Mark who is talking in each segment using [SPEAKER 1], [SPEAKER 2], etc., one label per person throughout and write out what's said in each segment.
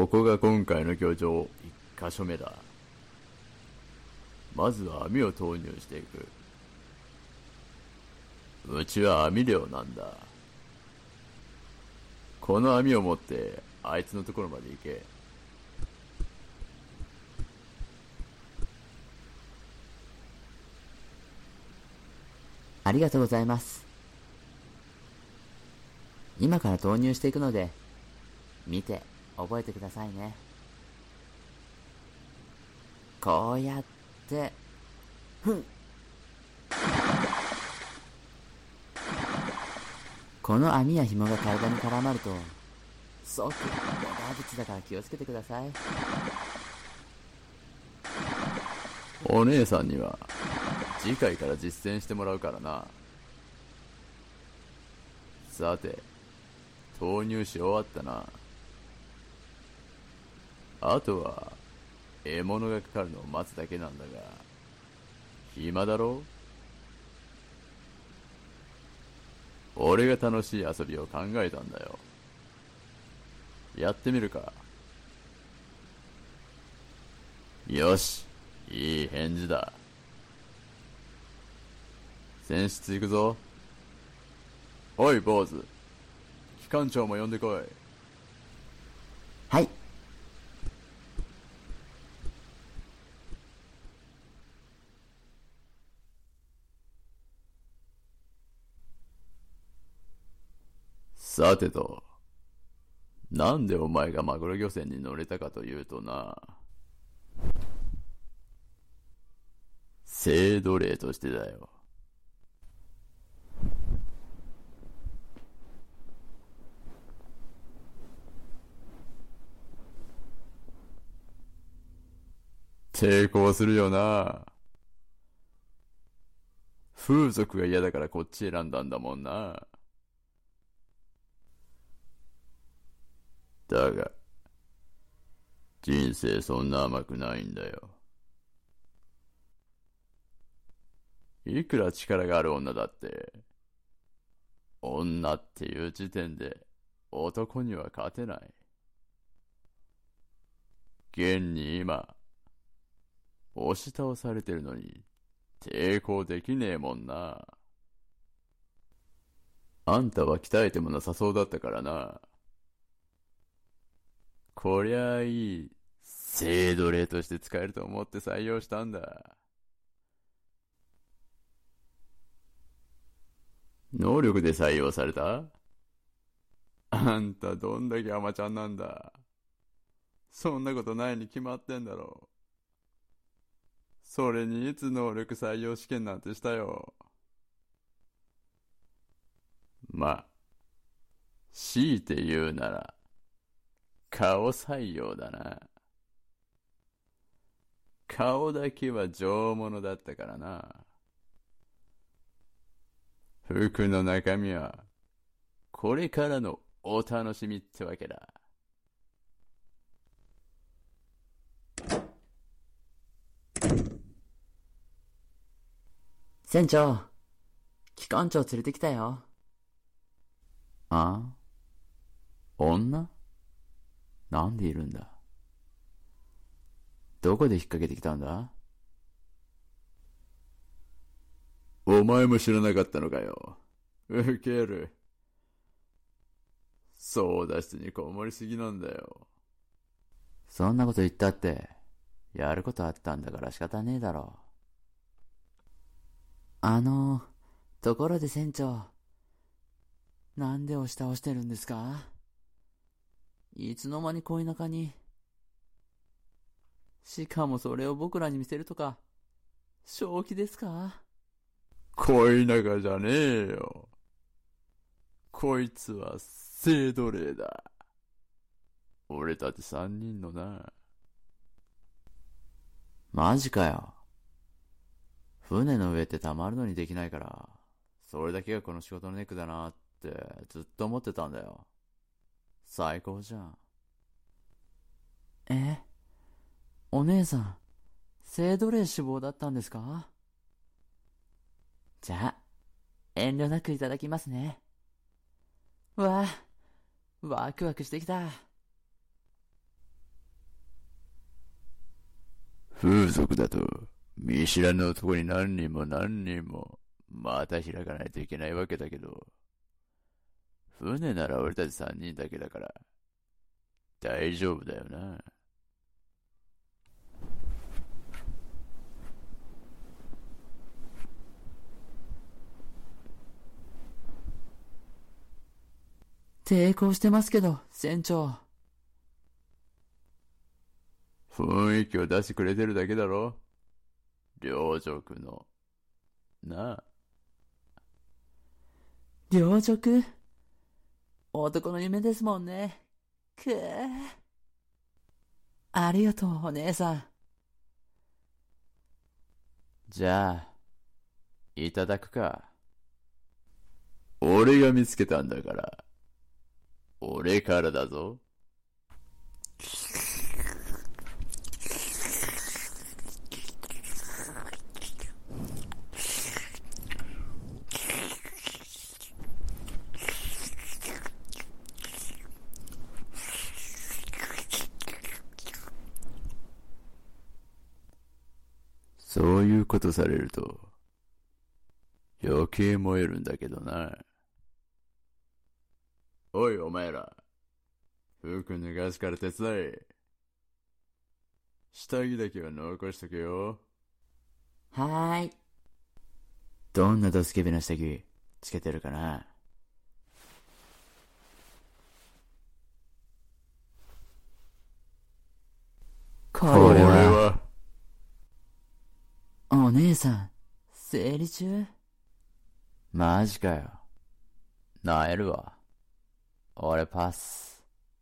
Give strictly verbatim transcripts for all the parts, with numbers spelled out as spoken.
[SPEAKER 1] ここが今回の漁場一箇所目だ。まずは網を投入していく。うちは網漁なんだ。この網を持ってあいつのところまで行け。
[SPEAKER 2] ありがとうございます。今から投入していくので、見て覚えてくださいね。こうやって、ふん。この網や紐が体に絡まると、即、無駄口だから気をつけてください。
[SPEAKER 1] お姉さんには、次回から実践してもらうからな。さて、投入し終わったな。あとは、獲物がかかるのを待つだけなんだが、暇だろ？俺が楽しい遊びを考えたんだよ。やってみるか？よし、いい返事だ。選出行くぞ。おい、坊主。機関長も呼んでこい。
[SPEAKER 2] はい。
[SPEAKER 1] さてと、なんでお前がマグロ漁船に乗れたかというとな、性奴隷としてだよ。抵抗するよな。風俗が嫌だからこっち選んだんだもんな。だが、人生そんな甘くないんだよ。いくら力がある女だって、女っていう時点で男には勝てない。現に今、押し倒されてるのに抵抗できねえもんな。あんたは鍛えてもなさそうだったからな。こりゃあいい性奴隷として使えると思って採用したんだ。能力で採用された？あんたどんだけ甘ちゃんなんだ。そんなことないに決まってんだろ。それにいつ能力採用試験なんてしたよ。まあ、強いて言うなら、顔採用だな。顔だけは上物だったからな。服の中身は、これからのお楽しみってわけだ。
[SPEAKER 2] 船長、機関長連れてきたよ。
[SPEAKER 1] あ？女？なんでいるんだ？どこで引っ掛けてきたんだ？お前も知らなかったのかよ。ウケる。操舵室にこもりすぎなんだよ。
[SPEAKER 2] そんなこと言ったって、やることあったんだから仕方ねえだろ。あの、ところで船長、なんで押し倒してるんですか？いつの間に恋仲に。しかもそれを僕らに見せるとか、正気ですか？
[SPEAKER 1] 恋仲じゃねえよ。こいつは性奴隷だ。俺たち三人のな。
[SPEAKER 2] マジかよ。船の上ってたまるのにできないから、それだけがこの仕事のネックだなってずっと思ってたんだよ。最高じゃん。え？お姉さん、性奴隷志望だったんですか？じゃあ、遠慮なくいただきますね。わあ、ワクワクしてきた。 風俗だと、見知らぬ男に何人も何人も、また開かないといけないわけだけど、船なら俺たち三人だけだから、大丈夫だよな。抵抗してますけど、船長。
[SPEAKER 1] 雰囲気を出してくれてるだけだろ。両辱の。なあ。
[SPEAKER 2] 両辱？男の夢ですもんね。くぅ。ありがとう、お姉さん。じゃあ、いただくか。
[SPEAKER 1] 俺が見つけたんだから。俺からだぞ。そういうことされると、余計燃えるんだけどな。おいお前ら、服脱がすから手伝え。下着だけは残しとけよ。
[SPEAKER 2] はーい。どんなドスケベな下着つけてるかな。これは、お姉さん、生理中？マジかよ。なえるわ。俺パス。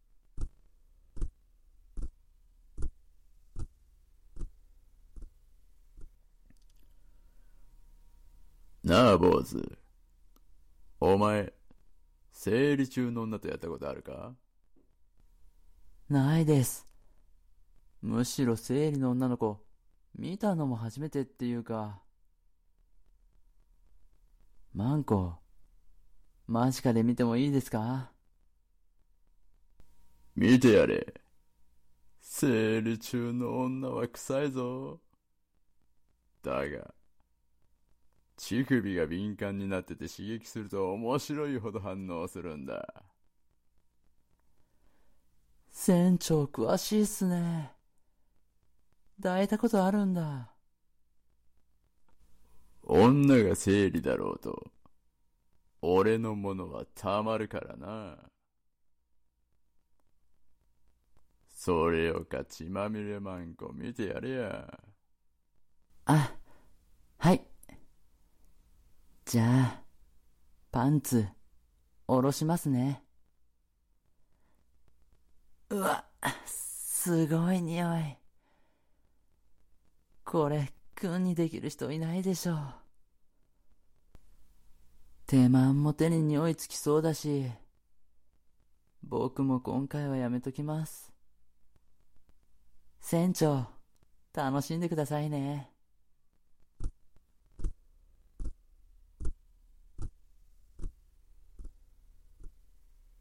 [SPEAKER 1] なあ坊主、お前生理中の女とやったことあるか？
[SPEAKER 2] ないです。むしろ生理の女の子見たのも初めてっていうか。マンコ、間近で見てもいいですか？
[SPEAKER 1] 見てやれ。生理中の女は臭いぞ。だが乳首が敏感になってて刺激すると面白いほど反応するんだ。
[SPEAKER 2] 船長詳しいっすね。抱いたことあるんだ。
[SPEAKER 1] 女が生理だろうと俺のものはたまるからな。それをか血まみれマンコ見てやれや。
[SPEAKER 2] あ、はい。じゃあ、パンツ、下ろしますね。うわ、すごい匂い。これ、君にできる人いないでしょう。手間も手に匂いつきそうだし、僕も今回はやめときます。船長、楽しんでくださいね。